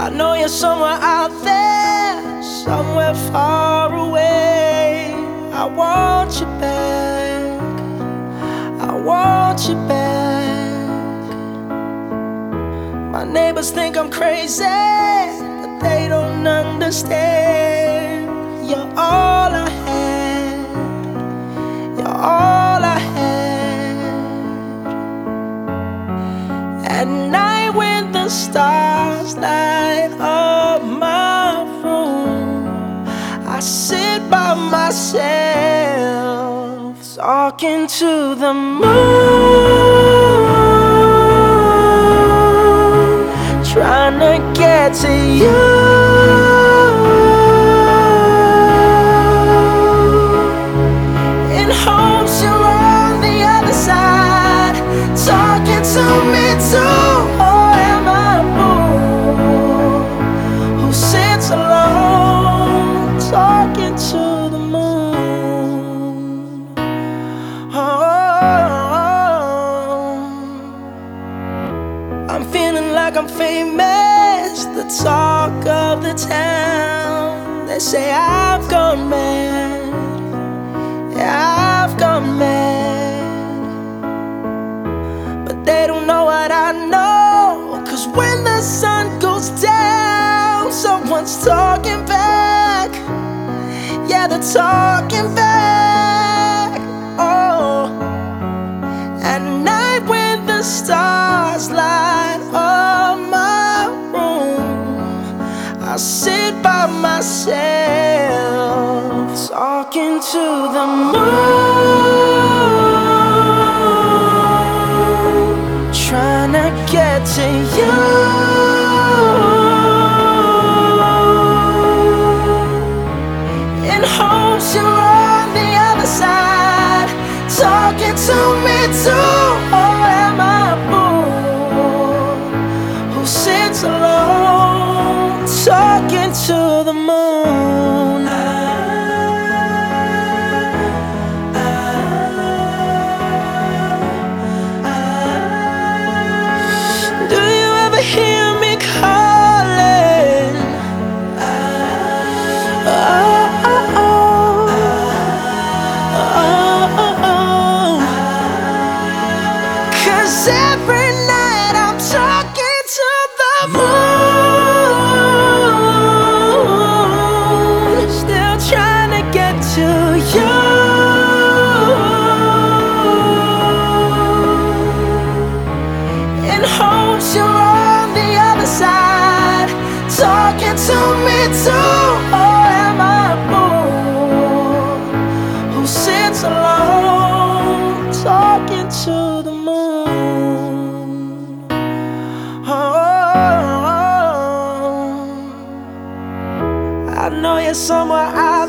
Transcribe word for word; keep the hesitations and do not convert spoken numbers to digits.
I know you're somewhere out there, somewhere far away. I want you back, I want you back. My neighbors think I'm crazy, but they don't understand. You're all I had, you're all I had. At night when the stars light up my room, I sit by myself, talking to the moon, trying to get to you. In hopes you're on the other side, talking to me too. Or am I a fool who sits alone, talking to the moon? Oh, I'm feeling like I'm famous, the talk of the town. They say I've gone mad, yeah, I've gone mad, but they don't know what I know. Cause when the sun goes down, someone's talking back. Yeah, they're talking back. Oh, at night when the stars light up my room, I sit by myself, talking to the moon, trying to get to you. In hopes you're on the other side, talking to me too. Or am I a fool who sits alone, talking to the moon? Do you ever hear me calling? Oh, oh, oh. Oh, oh, oh. Cause every night I'm talking to the moon, still trying to get to you. In hopes you're on the other side, talking to me too. Or am I a fool who sits alone, talking to the moon? Oh, I know you're somewhere out